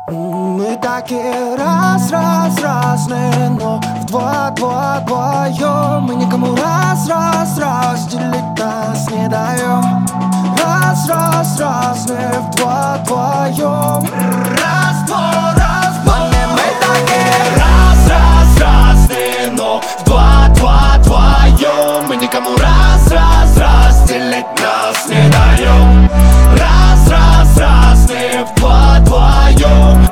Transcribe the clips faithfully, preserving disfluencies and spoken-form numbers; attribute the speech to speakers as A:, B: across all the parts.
A: Мы такие раз, раз, разные, но в два, два, вдвоем мы никому раз, раз, раз делить нас не даем. Раз, раз, разные, в два, вдвоем. Раз, два, раз, два. Мы такие раз, раз, разные, но в два, два, вдвоем мы никому раз, раз, раз делить нас не даем. Раз, раз, разные, в два, вдвоем.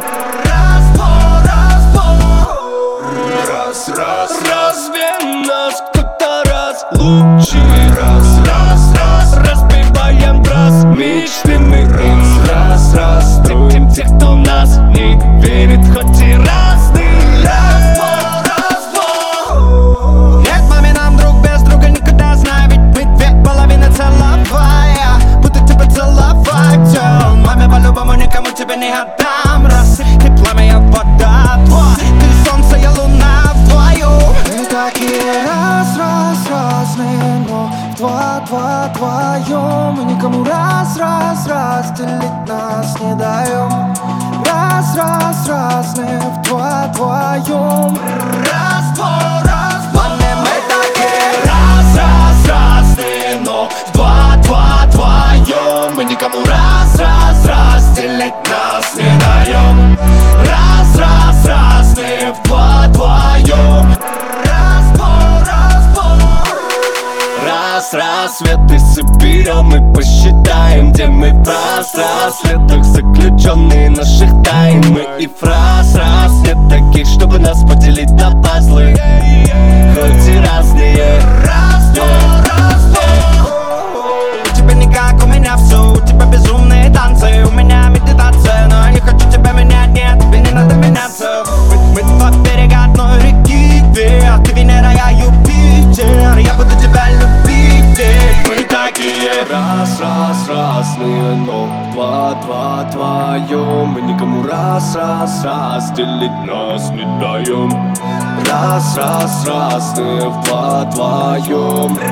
A: Раз, раз, разве нас кто-то разлучит? Раз, раз, раз, разбиваем раз мечты мы раз, раз, раз строим тех, кто нас не верит, хоть и разные. Раз, два, раз, два. Нет, маме, нам друг без друга никогда знай, ведь мы две половины целовая. Буду тебя целовать, о, маме, по-любому никому тебе не отдам. Раз, и пламя, я вода, два. Ты солнце, я луна вдвоем. Мы такие раз, раз, разные, но в два, два, вдвоем мы никому раз, раз, раз делить нас не даем. Раз, раз, разные, в два, вдвоем. Раз, два, раз, два. Мы такие раз, раз, разные, но в два, два, вдвоем мы никому раз, раз, раз делить нас не даем. Раз, раз, разные, в два, вдвоем. Раз, два, раз, два. Раз, рассветы соберем и посчитаем, где мы в раз-рассветах заключенные наших тайн. Мы и фраз раз нет таких, чтобы нас поделить на пазлы, хоть и разные. Раз, два, раз, два. У тебя не как у меня все, у тебя безумные танцы, у меня медитация, но я не хочу тебя менять, нет, тебе не надо меняться. Мы, мы два берега одной реки, две, а ты Венера, я Юпитер, я буду тебя любить, ведь мы такие раз, раз, разные, но два, два, вдвоем мы никому раз, раз, раз делить нас не даем. Раз, раз, разные, в два, вдвоем.